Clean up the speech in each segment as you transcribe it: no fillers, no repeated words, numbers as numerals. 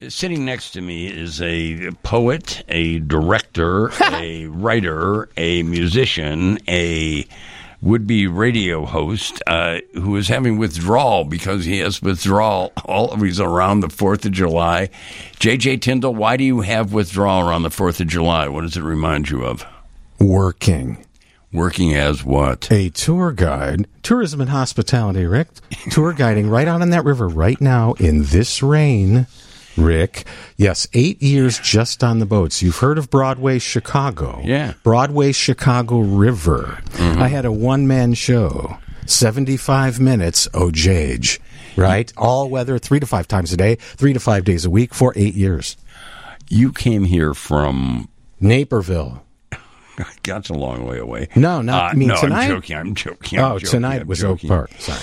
Sitting next to me is a poet, a director, a writer, a musician, a would-be radio host who is having withdrawal because he has withdrawal always around the 4th of July. J.J. Tyndall, why do you have withdrawal around the 4th of July? What does it remind you of? Working. Working as what? A tour guide. Tourism and hospitality, Rick. Tour guiding right out on that river right now in this rain, Rick. Yes, 8 years just on the boats. You've heard of Broadway Chicago. Yeah. Broadway Chicago River. Mm-hmm. I had a one-man show, 75 minutes, O'Jage, right? All weather, 3 to 5 times a day, 3 to 5 days a week for 8 years. You came here from... Naperville. That's a long way away. No, not I mean no, tonight. I'm joking. Tonight was Oak Park. Sorry.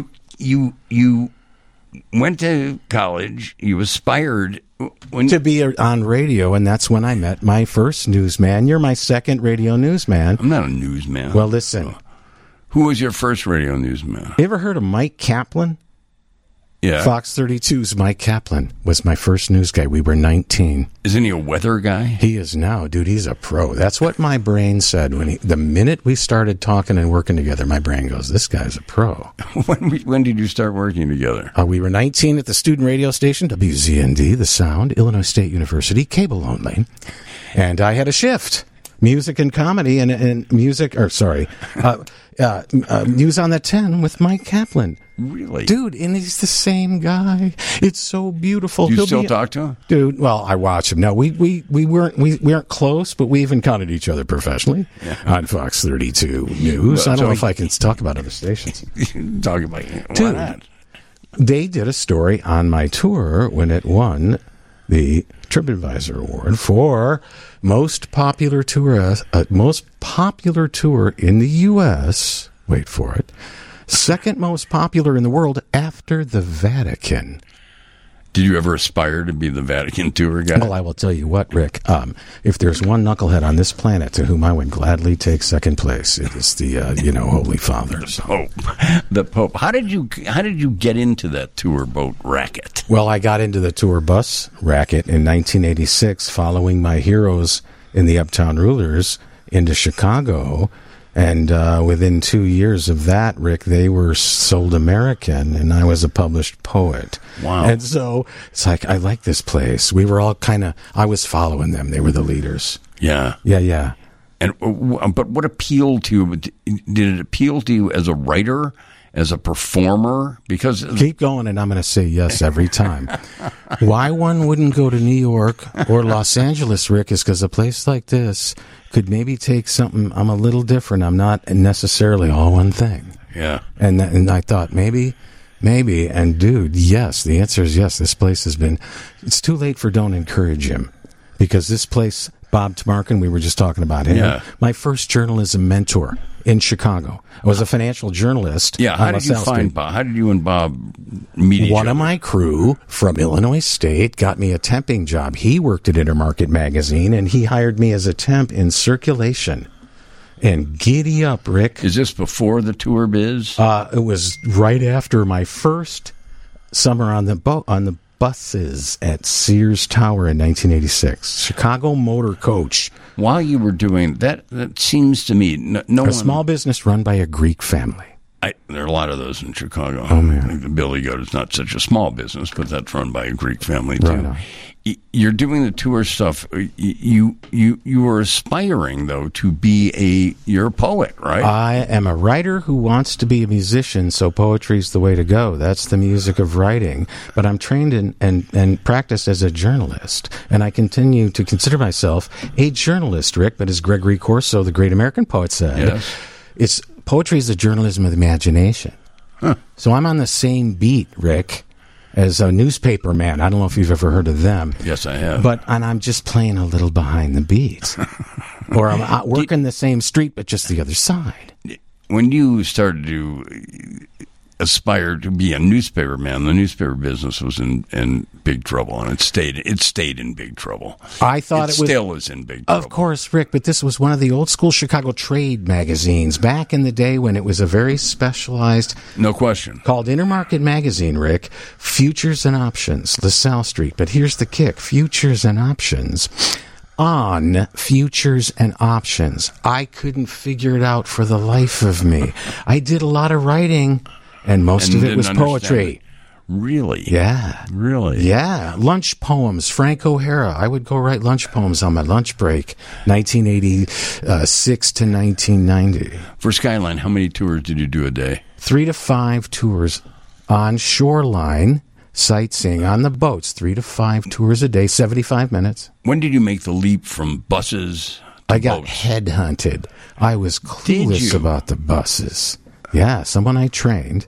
You went to college. You aspired to be on radio, and that's when I met my first newsman. You're my second radio newsman. I'm not a newsman. Well, listen. Who was your first radio newsman? You ever heard of Mike Kaplan? Yeah. Fox 32's Mike Kaplan was my first news guy. We were 19. Isn't he a weather guy? He is now, dude. He's a pro. That's what my brain said the minute we started talking and working together. My brain goes, "This guy's a pro." When did you start working together? We were 19 at the student radio station WZND, The Sound, Illinois State University, cable only, and I had a shift. Music and comedy and music, news on the 10 with Mike Kaplan. Really? Dude, and he's the same guy. It's so beautiful. Do you still talk to him? Dude, well, I watch him. No, we weren't close, but we encountered each other professionally on Fox 32 News. I don't know if I can talk about other stations. Talk about why not? They did a story on my tour when it won the TripAdvisor Award for most popular tour in the U.S. Wait for it. Second most popular in the world after the Vatican. Did you ever aspire to be the Vatican tour guy? Well, I will tell you what, Rick. If there's one knucklehead on this planet to whom I would gladly take second place, it is the Holy Father. The Pope. How did you get into that tour boat racket? Well, I got into the tour bus racket in 1986, following my heroes in the Uptown Rulers into Chicago. And within 2 years of that, Rick, they were sold American, and I was a published poet. Wow. And so it's like, I like this place. We were all I was following them. They were the leaders. Yeah. Yeah. And but what appealed to you? Did it appeal to you as a writer, as a performer? Because keep going, and I'm going to say yes every time. Why one wouldn't go to New York or Los Angeles, Rick, is because a place like this could maybe take something. I'm a little different. I'm not necessarily all one thing. Yeah. And I thought maybe. And dude, yes, the answer is yes. This place it's too late for Don't Encourage Him, because this place, Bob Tamarkin, we were just talking about him. Yeah. My first journalism mentor in Chicago. I was a financial journalist. Yeah. How did you find Bob? How did you and Bob meet each other? One of my crew from Illinois State got me a temping job. He worked at Intermarket Magazine, and he hired me as a temp in circulation. And giddy up, Rick. Is this before the tour biz? It was right after my first summer on the buses at Sears Tower in 1986. Chicago Motor Coach. While you were doing that, seems to me small business run by a Greek family. There are a lot of those in Chicago. Oh, man. I think the Billy Goat is not such a small business, but that's run by a Greek family too. Right on. You're doing the tour stuff. You were aspiring though to be you're a poet, right? I am a writer who wants to be a musician, so poetry's the way to go. That's the music of writing. But I'm trained and practiced as a journalist, and I continue to consider myself a journalist, Rick. But as Gregory Corso, the great American poet, said, yes. Poetry is the journalism of the imagination. Huh. So I'm on the same beat, Rick, as a newspaper man. I don't know if you've ever heard of them. Yes, I have. And I'm just playing a little behind the beat. Or I'm out working the same street, but just the other side. When you started to aspired to be a newspaper man, the newspaper business was in big trouble, and it stayed in big trouble. I thought it was, still is in big trouble. Of course, Rick, but this was one of the old school Chicago trade magazines back in the day when it was a very specialized, no question, called Intermarket Magazine, Rick. Futures and Options, LaSalle Street. But here's the kick: Futures and Options. On Futures and Options, I couldn't figure it out for the life of me. I did a lot of writing, and most of it was poetry. Really? Yeah. Really? Yeah. Lunch poems. Frank O'Hara. I would go write lunch poems on my lunch break, 1986 to 1990. For Skyline, how many tours did you do a day? 3 to 5 tours on shoreline, sightseeing on the boats. 3 to 5 tours a day, 75 minutes. When did you make the leap from buses to I got boats? headhunted. I was clueless about the buses. Yeah, someone I trained.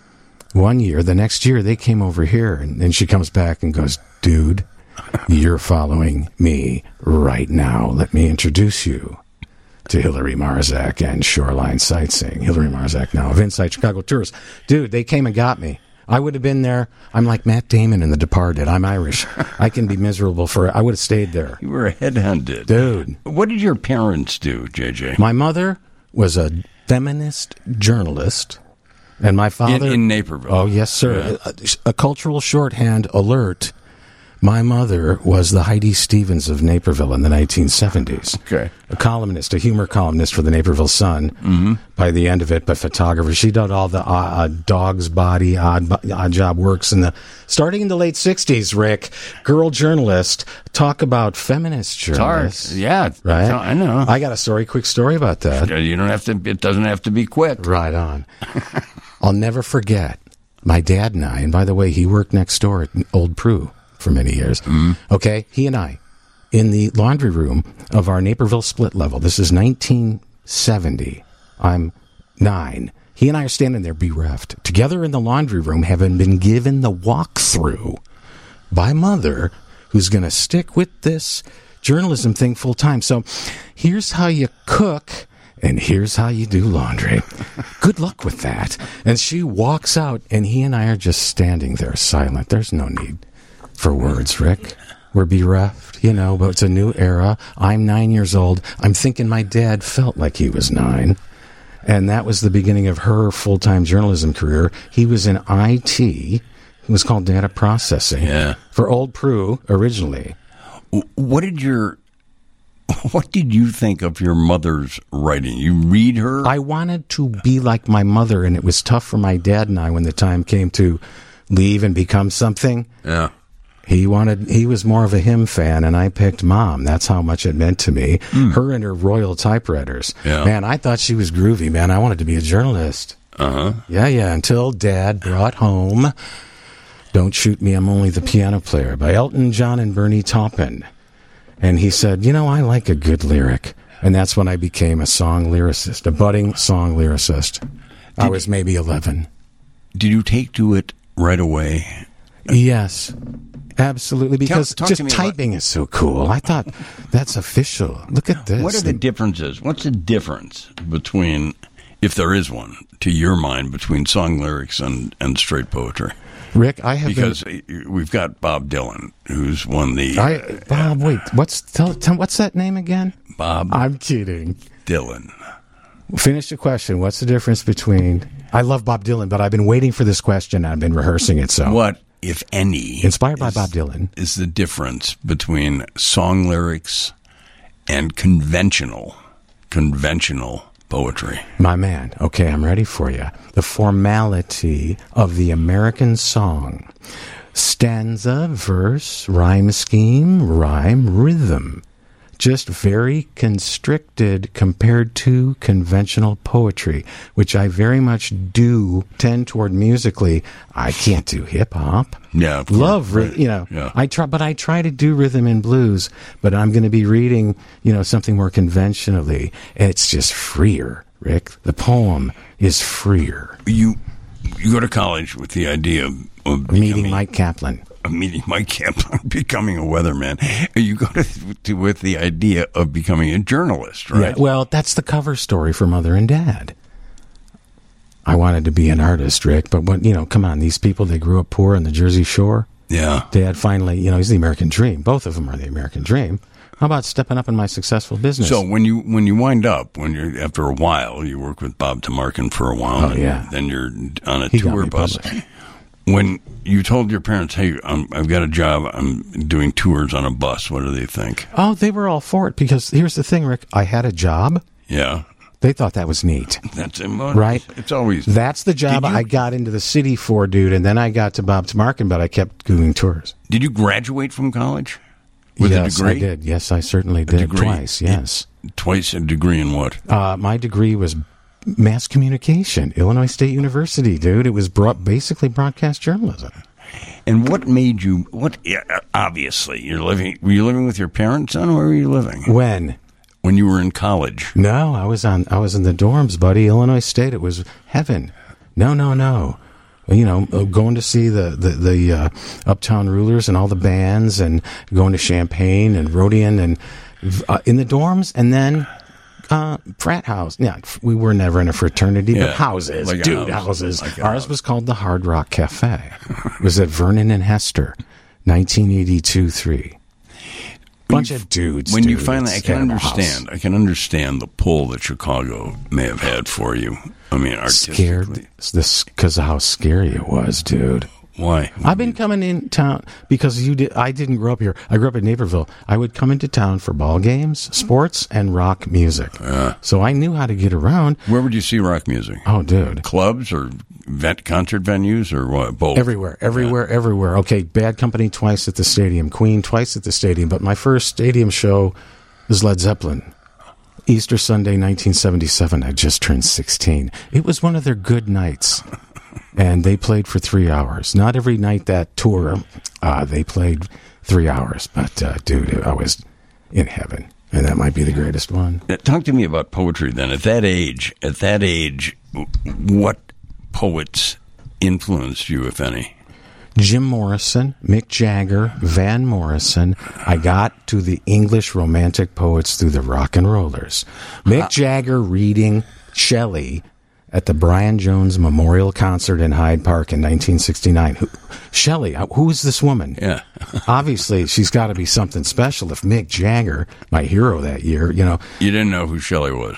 1 year, the next year, they came over here, and she comes back and goes, dude, you're following me right now. Let me introduce you to Hillary Marzak and Shoreline Sightseeing. Hillary Marzak now of Inside Chicago Tours. Dude, they came and got me. I would have been there. I'm like Matt Damon in The Departed. I'm Irish. I can be miserable I would have stayed there. You were headhunted. Dude. What did your parents do, JJ? My mother was a feminist journalist. And my father... In Naperville. Oh, yes, sir. Yeah. A cultural shorthand alert. My mother was the Heidi Stevens of Naperville in the 1970s. Okay. A columnist, a humor columnist for the Naperville Sun by the end of it, but photographer. She did all the Dog's Body, Odd Job Works. Starting in the late 60s, Rick, girl journalist, talk about feminist journalists. Yeah. Right? I know. I got a quick story about that. You don't have to, it doesn't have to be quick. Right on. I'll never forget my dad and I, and by the way, he worked next door at Old Prue for many years. Okay, he and I, in the laundry room of our Naperville split level. This is 1970. I'm 9. He and I are standing there bereft, together in the laundry room, having been given the walkthrough by Mother, who's going to stick with this journalism thing full time. So here's how you cook, and here's how you do laundry. Good luck with that. And she walks out, and he and I are just standing there silent. There's no need for words, Rick. We're bereft, but it's a new era. I'm 9 years old. I'm thinking my dad felt like he was 9. And that was the beginning of her full-time journalism career. He was in IT. It was called data processing for Old Prue originally. What did you think of your mother's writing? You read her? I wanted to be like my mother, and it was tough for my dad and I when the time came to leave and become something. Yeah. He was more of a him fan, and I picked Mom. That's how much it meant to me. Her and her Royal typewriters. Yeah. Man, I thought she was groovy, man. I wanted to be a journalist. Uh-huh. Yeah, until Dad brought home Don't Shoot Me, I'm Only the Piano Player by Elton John and Bernie Taupin. And he said, I like a good lyric. And that's when I became a song lyricist, a budding song lyricist. I was maybe 11. Did you take to it right away? Yes. Absolutely, because Talk just typing is so cool. I thought, that's official. Look at this. What are the differences? What's the difference between, if there is one, to your mind, between song lyrics and straight poetry? Rick, I have because we've got Bob Dylan, who's won the... Bob, wait, what's that name again? Bob... I'm kidding. Dylan. Finish the question. What's the difference between... I love Bob Dylan, but I've been waiting for this question. I've been rehearsing it, so... What, if any... Inspired by Bob Dylan. ...is the difference between song lyrics and conventional poetry? My man. Okay, I'm ready for you. The formality of the American song. Stanza, verse, rhyme scheme, rhyme, rhythm. Just very constricted compared to conventional poetry, which I very much do tend toward musically. I can't do hip-hop. Yeah, love, right. Yeah. I try to do rhythm and blues, but I'm going to be reading, something more conventionally. It's just freer, Rick. The poem is freer. You go to college with the idea of meeting Mike Kaplan. Becoming a weatherman. You go with the idea of becoming a journalist, right? Yeah, well, that's the cover story for Mother and Dad. I wanted to be an artist, Rick. But when, come on, these people, they grew up poor on the Jersey Shore. Yeah. Dad finally, he's the American dream. Both of them are the American dream. How about stepping up in my successful business? So when you wind up, after a while, you work with Bob Tamarkin for a while, then you're on a tour bus. Published. When you told your parents, "Hey, I've got a job. I'm doing tours on a bus," what do they think? Oh, they were all for it because here's the thing, Rick. I had a job. Yeah. They thought that was neat. That's right. It's always that's the job I got into the city for, dude. And then I got to Bob Tamarkin, but I kept doing tours. Did you graduate from college with a degree? Yes, I did. Yes, I certainly did. Twice. Yes. Twice a degree in what? My degree was mass communication, Illinois State University, dude. It was basically broadcast journalism. And what made you? Obviously, were you living with your parents, son? Where were you living? When you were in college? No, I was in the dorms, buddy. Illinois State. It was heaven. No. Going to see the Uptown Rulers and all the bands, and going to Champaign and Rhodian, and in the dorms, and then frat house. Yeah, we were never in a fraternity, but houses, like houses. Like ours was called the Hard Rock Cafe. It was at Vernon and Hester, 1982-3. Bunch of dudes. When you finally, I can understand the pull that Chicago may have had for you. I mean, artistically. Scared because of how scary it was, dude. Why? I've been coming in town because I didn't grow up here. I grew up in Naperville. I would come into town for ball games, sports, and rock music. So I knew how to get around. Where would you see rock music? Oh, dude. Clubs or concert venues or what? Both? Everywhere. Okay, Bad Company twice at the stadium. Queen twice at the stadium. But my first stadium show was Led Zeppelin. Easter Sunday, 1977. I just turned 16. It was one of their good nights. And they played for 3 hours. Not every night that tour, they played 3 hours. But, dude, I was in heaven. And that might be the greatest one. Talk to me about poetry then. At that age, what poets influenced you, if any? Jim Morrison, Mick Jagger, Van Morrison. I got to the English romantic poets through the rock and rollers. Mick Jagger reading Shelley at the Brian Jones Memorial Concert in Hyde Park in 1969. Shelley, who is this woman? Yeah. Obviously, she's got to be something special. If Mick Jagger, my hero that year, You didn't know who Shelley was.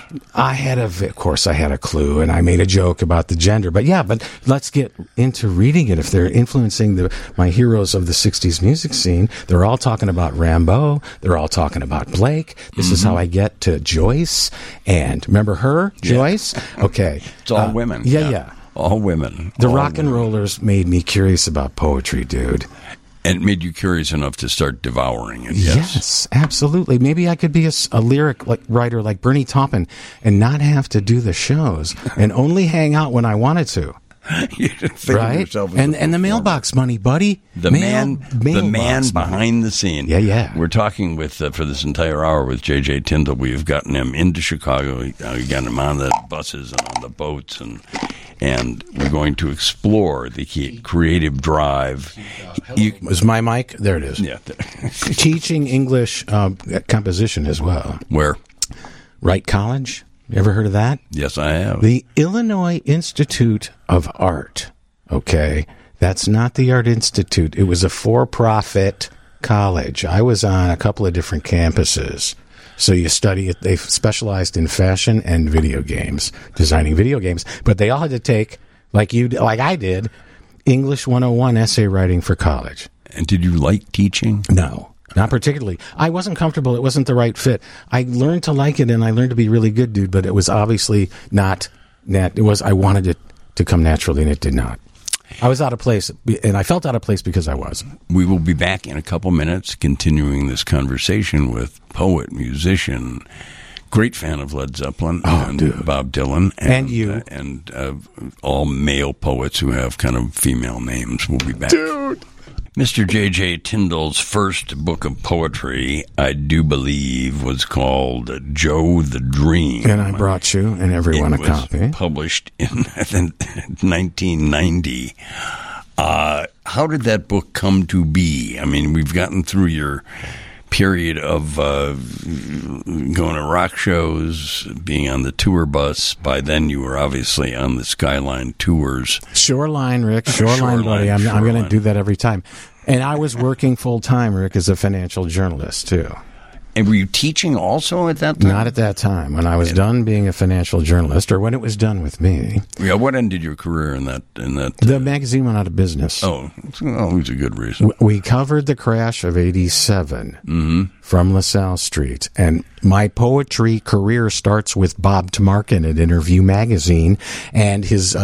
Of course, I had a clue, and I made a joke about the gender. But let's get into reading it. If they're influencing my heroes of the 60s music scene, they're all talking about Rambo. They're all talking about Blake. This is how I get to Joyce. And remember her, Joyce? Okay. It's all women. Yeah. All women. The rock and rollers made me curious about poetry, dude. And it made you curious enough to start devouring it. Yes, absolutely. Maybe I could be a lyric writer like Bernie Taupin and not have to do the shows and only hang out when I wanted to. You didn't think of yourself as and the mailbox money, buddy. The man behind the scene. Yeah. We're talking with for this entire hour with J.J. Tyndall. We've gotten him into Chicago. We got him on the buses and on the boats, and we're going to explore the creative drive. Is my mic? There it is. Yeah. Teaching English composition as well. Where? Wright College. You ever heard of that? Yes, I have. The Illinois Institute of Art. Okay. That's not the Art Institute. It was a for-profit college. I was on a couple of different campuses. So you study it. They specialized in fashion and video games, designing video games. But they all had to take, like I did, English 101 essay writing for college. And did you like teaching? No. Not particularly. I wasn't comfortable. It wasn't the right fit. I learned to like it, and I learned to be really good, dude, but it was obviously not. I wanted it to come naturally, and it did not. I was out of place, and I felt out of place because I was. We will be back in a couple minutes continuing this conversation with poet, musician, great fan of Led Zeppelin and Bob Dylan. And you. And all male poets who have kind of female names. We'll be back. Dude! Mr. J.J. Tyndall's first book of poetry, I do believe, was called Joe the Dream. And I brought you and everyone a copy. It was published in 1990. How did that book come to be? I mean, we've gotten through your period of going to rock shows, being on the tour bus. By then, you were obviously on the Skyline tours. Shoreline, Rick. Shoreline, buddy. I'm going to do that every time. And I was working full-time, Rick, as a financial journalist, too. And were you teaching also at that time? Not at that time. When I was done being a financial journalist, or when it was done with me. Yeah, what ended your career in that? The magazine went out of business. Oh, it's always a good reason. We covered the crash of '87 from LaSalle Street, and my poetry career starts with Bob Tamarkin at Interview Magazine, and his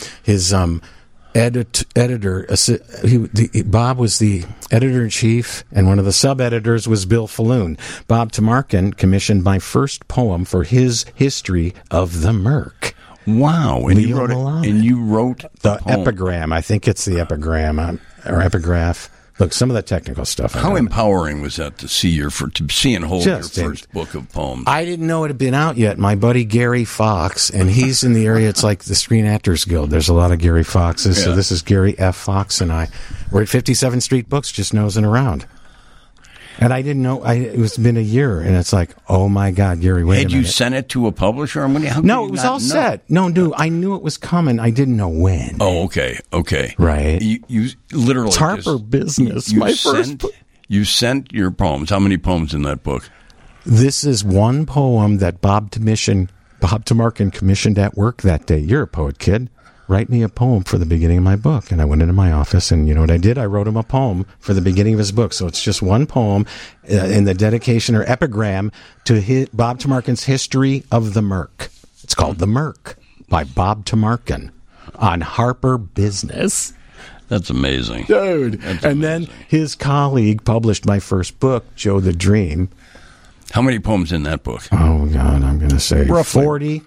editor, Bob was the editor-in-chief, and one of the sub-editors was Bill Falloon. Bob Tamarkin commissioned my first poem for his history of the Merc. Wow. And you wrote the epigram. I think it's the epigram or epigraph. Look, some of the technical stuff. How empowering was that to see and hold your first book of poems? I didn't know it had been out yet. My buddy Gary Fox, and he's in the area. It's like the Screen Actors Guild. There's a lot of Gary Foxes. Yeah. So this is Gary F. Fox and I. We're at 57th Street Books, just nosing around. And I didn't know. It's been a year, and it's like, oh my God, Gary! Wait a minute. Had you sent it to a publisher? No, it was all set. No, dude, I knew it was coming. I didn't know when. Oh, okay, right. You literally it's Harper Business. You sent your poems. How many poems in that book? This is one poem that Bob Tamarkin commissioned at work that day. You're a poet, kid. Write me a poem for the beginning of my book. And I went into my office, and you know what I did? I wrote him a poem for the beginning of his book. So it's just one poem in the dedication or epigram to Bob Tamarkin's history of the Merc. It's called The Merc by Bob Tamarkin on Harper Business. That's amazing. Dude. That's amazing. Then his colleague published my first book, Joe the Dream. How many poems in that book? Oh, God, I'm going to say roughly 40.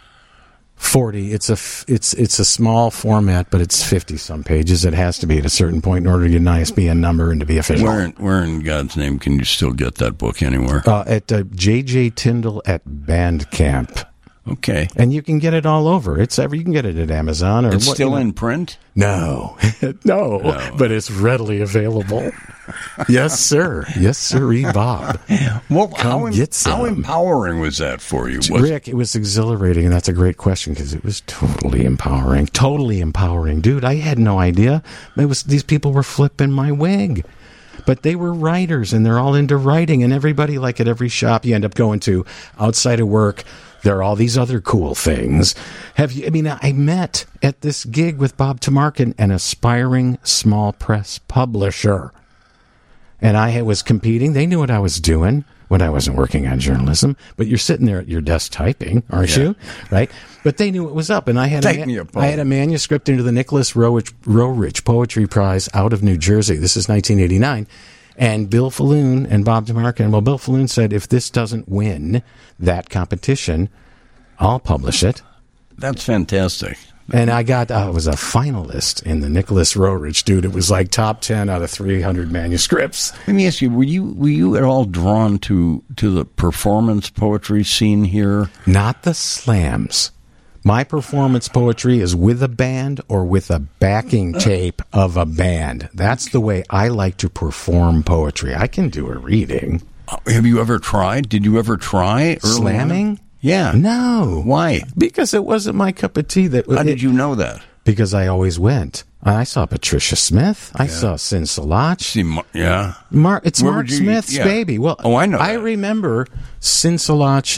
40. It's a small format, but it's 50-some pages. It has to be at a certain point in order to get an ISBN number and to be official. Where in God's name can you still get that book anywhere? At J.J. Tyndall at Bandcamp. Okay. And you can get it all over. You can get it at Amazon. It's still in print? No. No, but it's readily available. Yes, sir. Yes, sir, Bob. Well, how empowering was that for you? Rick, it was exhilarating, and that's a great question because it was totally empowering. Totally empowering. Dude, I had no idea. These people were flipping my wig. But they were writers, and they're all into writing, and everybody, like at every shop you end up going to outside of work, there are all these other cool things. I met at this gig with Bob Tamarkin, an aspiring small press publisher. And I was competing. They knew what I was doing when I wasn't working on journalism. But you're sitting there at your desk typing, aren't you? Right? But they knew what was up. And I had a manuscript into the Nicholas Roerich Poetry Prize out of New Jersey. This is 1989. And Bill Falloon and Bob Tamarkin, Bill Falloon said, if this doesn't win that competition, I'll publish it. That's fantastic. And I was a finalist in the Nicholas Roerich, dude. It was like top 10 out of 300 manuscripts. Let me ask you, were you at all drawn to the performance poetry scene here? Not the slams. My performance poetry is with a band or with a backing tape of a band. That's the way I like to perform poetry. I can do a reading. Have you ever tried? Did you ever try slamming? Yeah. No. Why? Because it wasn't my cup of tea. How did you know that? Because I always went. I saw Patricia Smith. I saw Sin Salach. It's Mark Smith's baby. Well, I know. I remember Sin Salach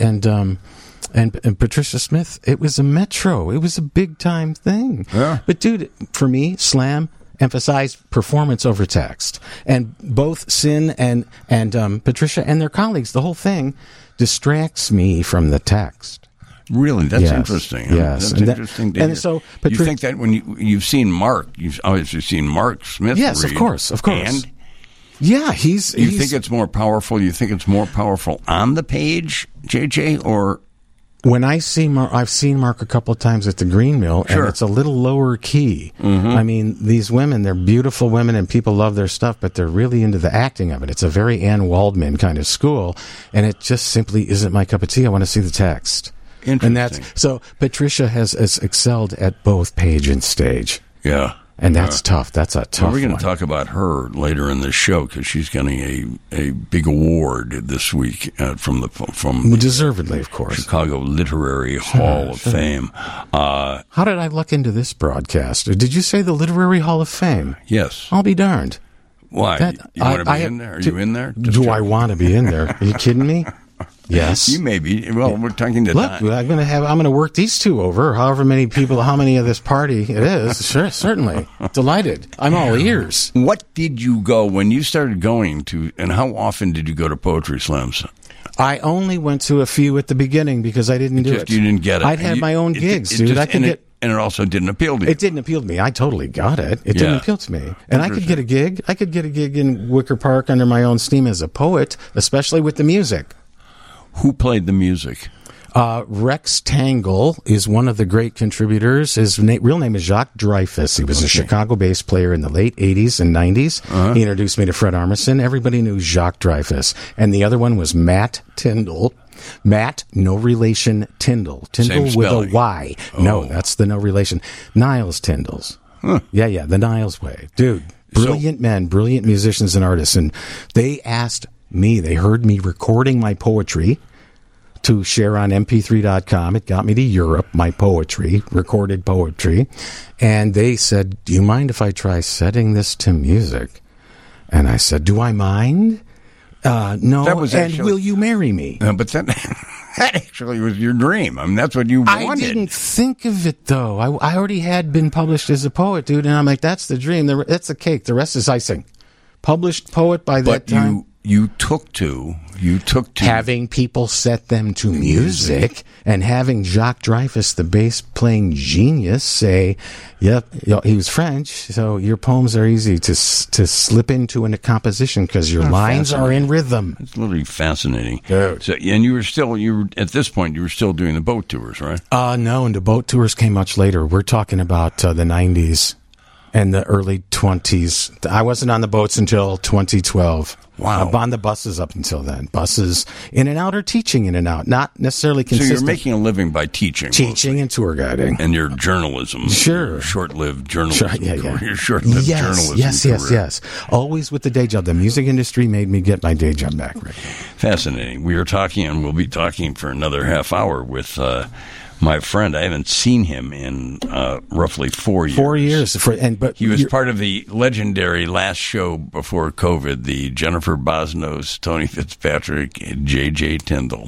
and Patricia Smith. It was a metro. It was a big time thing. Yeah. But dude, for me, slam emphasized performance over text, and both Sin and Patricia and their colleagues, the whole thing distracts me from the text. Really, that's interesting. Yes, that's interesting. And so, you think that when you've seen Mark, you've obviously seen Mark Smith. Yes, read, of course. And yeah, you think it's more powerful? You think it's more powerful on the page, JJ, or? When I see Mark, I've seen Mark a couple of times at the Green Mill, and it's a little lower key. Mm-hmm. I mean, these women, they're beautiful women, and people love their stuff, but they're really into the acting of it. It's a very Anne Waldman kind of school, and it just simply isn't my cup of tea. I want to see the text. Interesting. And so Patricia has excelled at both page and stage. Yeah. And that's tough. That's a tough We're going one. to talk about her later in this show because she's getting a big award this week from Deservedly, of course. Chicago Literary Hall of Fame. How did I look into this broadcast? Did you say the Literary Hall of Fame? Yes. I'll be darned. Why? You want to be in there? Are you in there? Do I want to be in there? Are you kidding me? Yes. You may be. Well, we're talking to Look, Don. I'm going to work these two over. However many people, how many of this party it is. Sure, certainly. Delighted. I'm all ears. What did you go when you started going to, and how often did you go to poetry slams? I only went to a few at the beginning because I didn't do it. You didn't get it. I'd have my own gigs, dude. I could get. And it also didn't appeal to you. It didn't appeal to me. I totally got it. It didn't appeal to me. And I could get a gig. I could get a gig in Wicker Park under my own steam as a poet, especially with the music. Who played the music? Rex Tangle is one of the great contributors. His real name is Jacques Dreyfus. He was a Chicago-based player in the late 80s and 90s. He introduced me to Fred Armisen. Everybody knew Jacques Dreyfus. And the other one was Matt Tyndall. Matt, no relation, Tyndall. Tyndall with a Y. Oh. No, that's the no relation. Niles Tyndalls. Huh. Yeah, the Niles way. Dude, brilliant men, brilliant musicians and artists. And they asked me, they heard me recording my poetry to share on mp3.com. It got me to Europe, my poetry, recorded poetry. And they said, do you mind if I try setting this to music? And I said, do I mind? No, and will you marry me? But that actually was your dream. I mean, that's what you wanted. I didn't think of it, though. I already had been published as a poet, dude, and I'm like, that's the dream. That's the cake. The rest is icing. Published poet by that time. But you took to having people set them to music and having Jacques Dreyfus, the bass playing genius, say, yep, he was French, so your poems are easy to slip into in a composition because your lines are in rhythm. It's literally fascinating. Dude. So, and you were at this point, you were still doing the boat tours, right? No, and the boat tours came much later. We're talking about the 90s. And the early 20s. I wasn't on the boats until 2012. Wow. On the buses up until then. Buses in and out or teaching in and out. Not necessarily consistent. So you're making a living by teaching. Teaching and tour guiding. And your journalism. Sure. Your short-lived journalism career. Your short-lived journalism career. Yes. Always with the day job. The music industry made me get my day job back, Rick. Fascinating. We are talking, and we'll be talking for another half hour with my friend. I haven't seen him in roughly 4 years. 4 years. But he was part of the legendary last show before COVID, the Jennifer Bosnos, Tony Fitzpatrick, and J.J. Tyndall.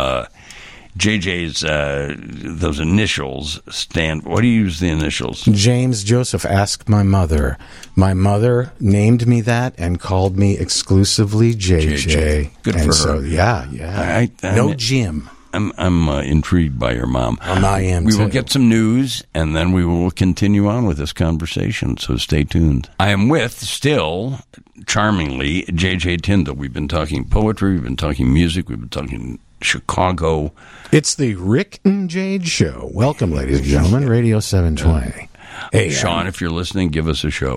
JJ's, those initials stand... What do you use the initials? James Joseph. Ask my mother. My mother named me that and called me exclusively JJ. Good for her. So, yeah. No Jim. I'm intrigued by your mom. I am, We will get some news, and then we will continue on with this conversation, so stay tuned. I am with, still, charmingly, J.J. Tyndall. We've been talking poetry, we've been talking music, we've been talking Chicago. It's the Rick and Jade Show. Welcome, ladies and gentlemen, Radio 720. Hey, Sean, if you're listening, give us a show.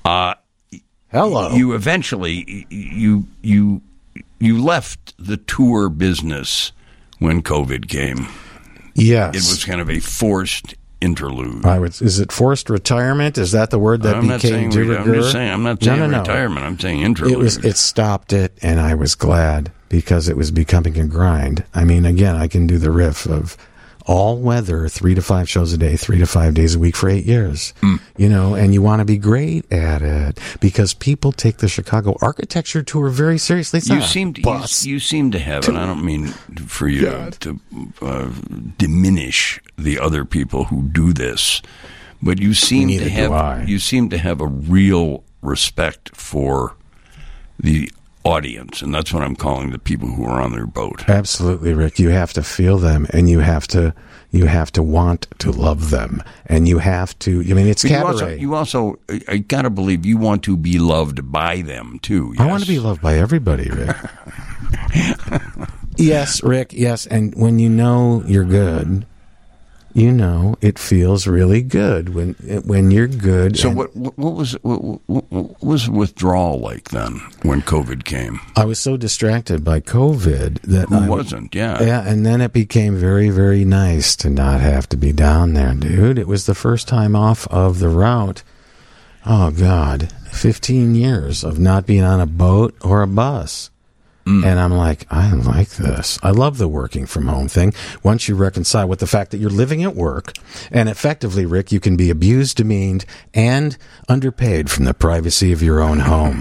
Hello. You eventually, you left the tour business when COVID came. Yes. It was kind of a forced interlude. Is it forced retirement? Is that the word that became de rigueur? I'm not saying retirement. I'm saying interlude. It stopped it, and I was glad because it was becoming a grind. I mean, again, I can do the riff of all weather, 3 to 5 shows a day, 3 to 5 days a week for 8 years. And you want to be great at it because people take the Chicago architecture tour very seriously. You seem to have, and I don't mean for you to diminish the other people who do this, but you seem to have a real respect for the audience, and that's what I'm calling the people who are on their boat. Absolutely, Rick. You have to feel them, and you have to want to love them, and you have to. I mean, it's cabaret. You also, I gotta believe, you want to be loved by them too. Yes? I want to be loved by everybody, Rick. Yes, Rick. Yes, and when you know you're good. It feels really good when you're good. So what was withdrawal like then when COVID came? I was so distracted by COVID that I wasn't. Yeah, and then it became very, very nice to not have to be down there, dude. It was the first time off of the route oh, God, 15 years of not being on a boat or a bus. And I'm like, I like this. I love the working from home thing. Once you reconcile with the fact that you're living at work, and effectively, Rick, you can be abused, demeaned, and underpaid from the privacy of your own home.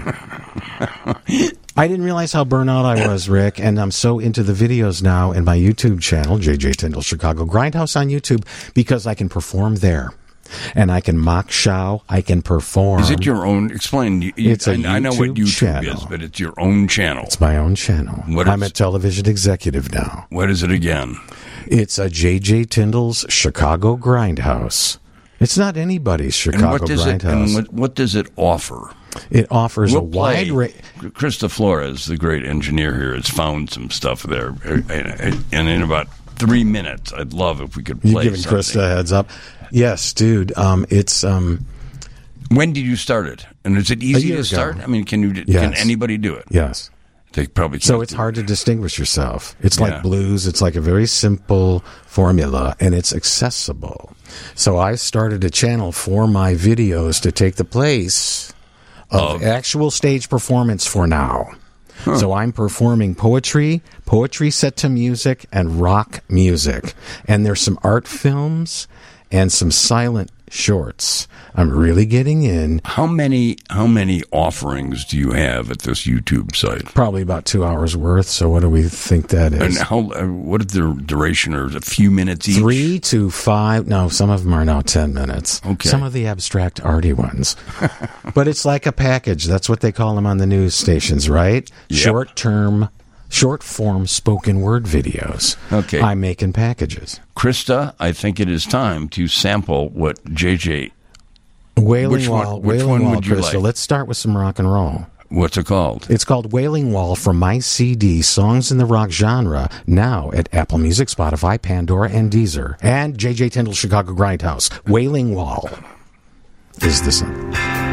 I didn't realize how burnout I was, Rick, and I'm so into the videos now in my YouTube channel, JJ Tyndall Chicago Grindhouse on YouTube, because I can perform there. And I can mock show. I can perform. Is it your own? Explain. It's a I know what YouTube channel. is, but it's your own channel. It's my own channel. I'm a television executive now. What is it again? It's a JJ Tyndall's Chicago Grindhouse. It's not anybody's Chicago Grindhouse. And what does it offer? It offers a wide range. Krista Flores, the great engineer here, has found some stuff there. And in about 3 minutes, I'd love if we could play You're giving something. Krista a heads up. Yes, dude. It's When did you start it? And is it easy to start? I mean, can anybody do it? Yes. They probably can't. So it's hard to distinguish yourself. It's like blues. It's like a very simple formula, and it's accessible. So I started a channel for my videos to take the place of actual stage performance for now. Huh. So I'm performing poetry set to music, and rock music. And there's some art films and some silent shorts. I'm really getting in. How many offerings do you have at this YouTube site? Probably about 2 hours worth. So what do we think that is? And what is the duration? Or is it a few minutes each? 3 to 5. No, some of them are now 10 minutes. Okay. Some of the abstract arty ones. But it's like a package. That's what they call them on the news stations, right? Yep. Short-form spoken word videos. Okay. I'm making packages. Krista, I think it is time to sample what JJ... Wailing Wall, Krista. like? Let's start with some rock and roll. What's it called? It's called Wailing Wall from my CD, Songs in the Rock Genre, now at Apple Music, Spotify, Pandora, and Deezer. And JJ Tyndall Chicago Grindhouse. Wailing Wall is the song.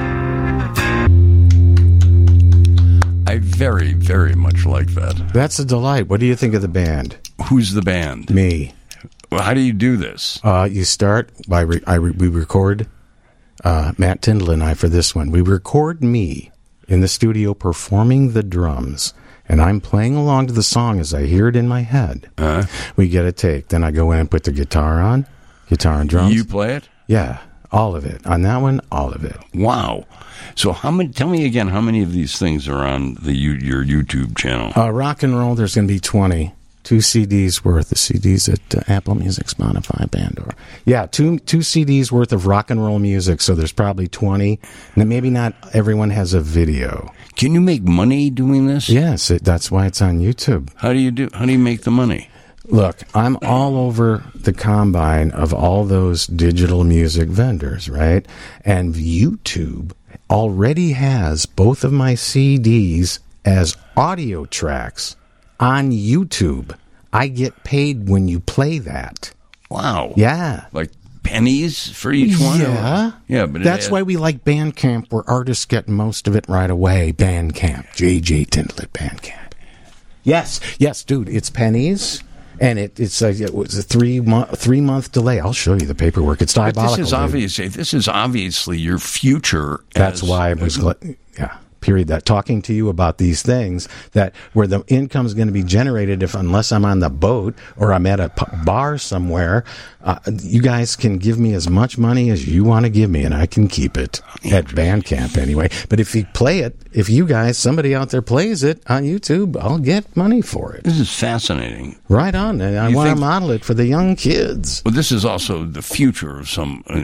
I very, very much like that. That's a delight. What do you think of the band? Who's the band? Me. Well, how do you do this? You start by we record Matt Tyndall and I for this one. We record me in the studio performing the drums, and I'm playing along to the song as I hear it in my head. We get a take. Then I go in and put the guitar on, guitar and drums. You play it? Yeah, all of it. On that one, all of it. Wow. So tell me again, how many of these things are on your YouTube channel? Rock and roll, there's going to be 20. 2 CDs worth of CDs at Apple Music, Spotify, Pandora. Yeah, two CDs worth of rock and roll music, so there's probably 20. And maybe not everyone has a video. Can you make money doing this? Yes, that's why it's on YouTube. How do you make the money? Look, I'm all over the combine of all those digital music vendors, right? And YouTube already has both of my CDs as audio tracks on YouTube. I get paid when you play that. Wow. Yeah. Like pennies for each one? Yeah. Yeah, but that's why we like Bandcamp, where artists get most of it right away. Bandcamp. JJ Tyndall at Bandcamp. Yes, dude. It's pennies. And it was a 3-month delay. I'll show you the paperwork. It's diabolical. This is obviously your future. That's why I was glad. Yeah. Period. That talking to you about these things, that where the income is going to be generated, unless I'm on the boat or I'm at a bar somewhere, you guys can give me as much money as you want to give me, and I can keep it at Bandcamp anyway. But if you play it, somebody out there plays it on YouTube, I'll get money for it. This is fascinating. Right on. And I want to model it for the young kids. Well, this is also the future of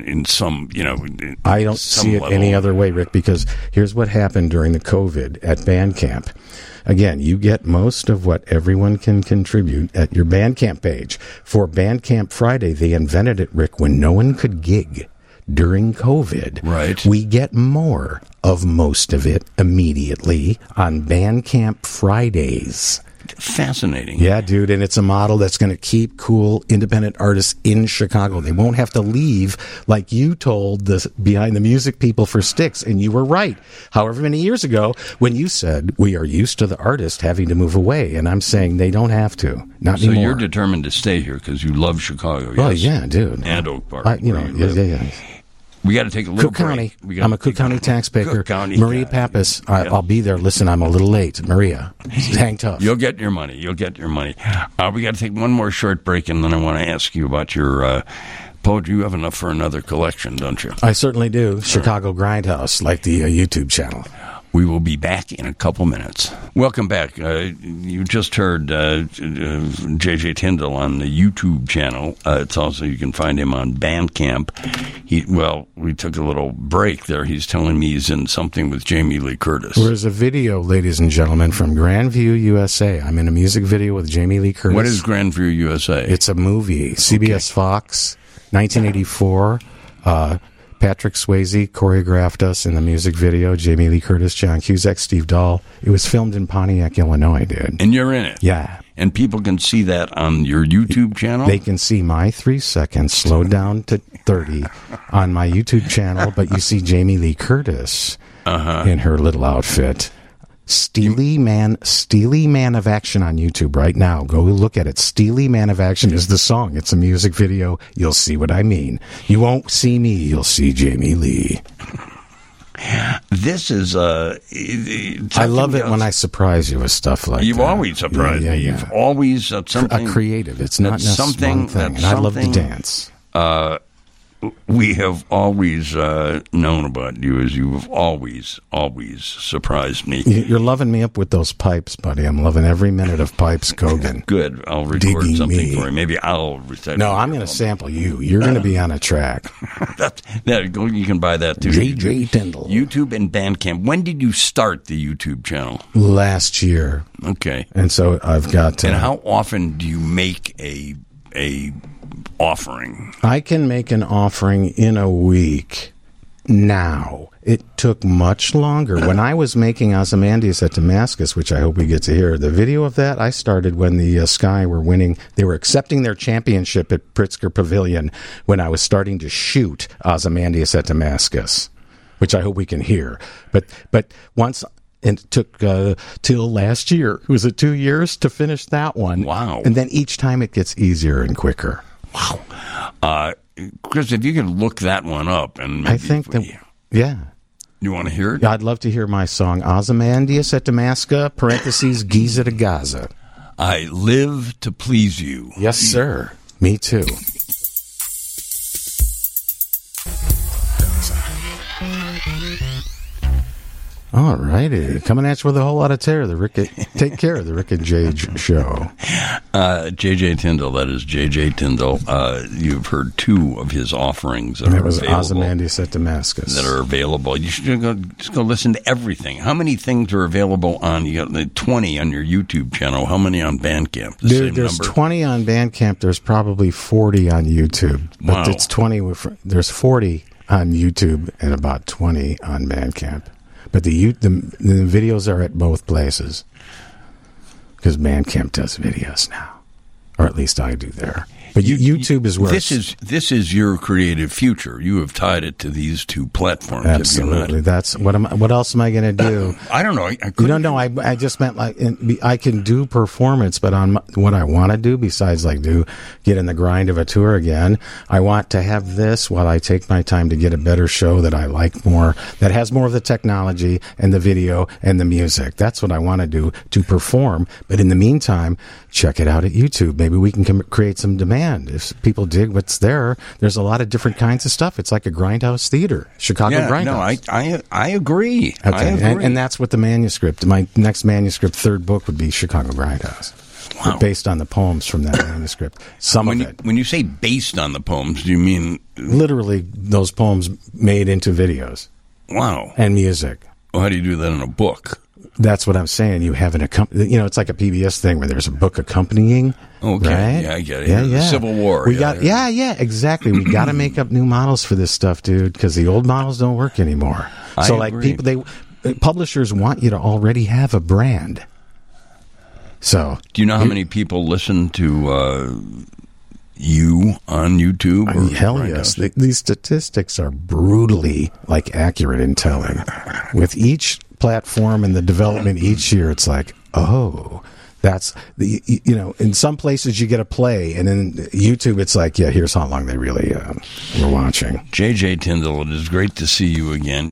I don't see it any other way, Rick, because here's what happened during the COVID at Bandcamp. Again, you get most of what everyone can contribute at your Bandcamp page. For Bandcamp Friday, they invented it, Rick, when no one could gig during COVID. Right. We get more of most of it immediately on Bandcamp Fridays. Fascinating. Yeah, dude, and it's a model that's going to keep cool independent artists in Chicago. They won't have to leave like you told the Behind the Music people for Styx, and you were right. However many years ago, when you said we are used to the artist having to move away, and I'm saying they don't have to. Not anymore. So you're determined to stay here because you love Chicago. Well, yeah, dude. And Oak Park. Yeah. We got to take a little Cook County. break. I'm a Cook County taxpayer. Cook County Maria guy. Pappas. I'll be there. Listen, I'm a little late. Maria, hang tough. You'll get your money. We got to take one more short break, and then I want to ask you about your poetry. You have enough for another collection, don't you? I certainly do. Chicago Grindhouse, like the YouTube channel. We will be back in a couple minutes. Welcome back. You just heard J.J. Tyndall on the YouTube channel. It's also, you can find him on Bandcamp. We took a little break there. He's telling me he's in something with Jamie Lee Curtis. There's a video, ladies and gentlemen, from Grandview, USA. I'm in a music video with Jamie Lee Curtis. What is Grandview, USA? It's a movie. CBS Fox, 1984. Patrick Swayze choreographed us in the music video. Jamie Lee Curtis, John Cusack, Steve Dahl. It was filmed in Pontiac, Illinois, dude. And you're in it? Yeah. And people can see that on your YouTube channel? They can see my 3 seconds slowed down to 30 on my YouTube channel, but you see Jamie Lee Curtis in her little outfit. Steely Man of Action on YouTube right now. Go look at it. Steely Man of Action is the song. It's a music video. You'll see what I mean. You won't see me. You'll see Jamie Lee. This is I love it when I surprise you with stuff like You've that. always surprised me. Yeah. You've always something a creative. It's not just one thing. And I love to dance. We have always known about you as you have always surprised me. You're loving me up with those pipes, buddy. I'm loving every minute of pipes, Kogan. Good. I'll record Digging something me. for you. Maybe I'll recite. No, I'm going to sample you. You're going to be on a track. You can buy that too. J.J. Tyndall. YouTube and Bandcamp. When did you start the YouTube channel? Last year. Okay. And so I've got... and how often do you make a offering? I can make an offering in a week now. It took much longer. When I was making Ozymandias at Damascus, which I hope we get to hear, the video of that, I started when the Sky were winning. They were accepting their championship at Pritzker Pavilion when I was starting to shoot Ozymandias at Damascus, which I hope we can hear. But once... And it took till last year. Was it 2 years to finish that one? Wow. And then each time it gets easier and quicker. Wow. Chris, if you could look that one up. And maybe I think that, yeah. You want to hear it? I'd love to hear my song, Ozymandias at Damascus, parentheses, Giza to Gaza. I live to please you. Yes, sir. Me too. All righty. Coming at you with a whole lot of terror. Take care of the Rick and Jage show. J.J. Tyndall, that is J.J. Tyndall. You've heard 2 of his offerings that was Ozymandias at Damascus. That are available. You should just go listen to everything. How many things are available on, you got the 20 on your YouTube channel. How many on Bandcamp? Dude, there's 20 on Bandcamp. There's probably 40 on YouTube. But Wow. it's 20. There's 40 on YouTube and about 20 on Bandcamp. But the videos are at both places because Bandcamp does videos now, or at least I do there. But YouTube is where this is your creative future. You have tied it to these 2 platforms. Absolutely, that's what else am I going to do? I don't know. I just meant like I can do performance, but on what I want to do besides get in the grind of a tour again, I want to have this while I take my time to get a better show that I like more, that has more of the technology and the video and the music. That's what I want to do to perform. But in the meantime, check it out at YouTube. Maybe we can create some demand. If people dig what's there, there's a lot of different kinds of stuff. It's like a grindhouse theater, Chicago Grindhouse. No, I agree. Okay, I agree. And that's what the manuscript, my next manuscript, 3rd book would be Chicago Grindhouse. Wow. Based on the poems from that manuscript. When you say based on the poems, do you mean... Literally those poems made into videos. Wow. And music. Well, how do you do that in a book? That's what I'm saying. You have it's like a PBS thing where there's a book accompanying. Okay, right? Yeah, I get it. Yeah. The Civil War. Exactly. We got to make up new models for this stuff, dude, because the old models don't work anymore. So, agree. publishers want you to already have a brand. So, do you know how many people listen to you on YouTube? Hell yes. These statistics are brutally accurate in telling. With each platform and the development each year, it's like, oh, That's the, in some places you get a play, and in YouTube it's like, yeah, here's how long they really were watching. J.J. Tyndall, it is great to see you again.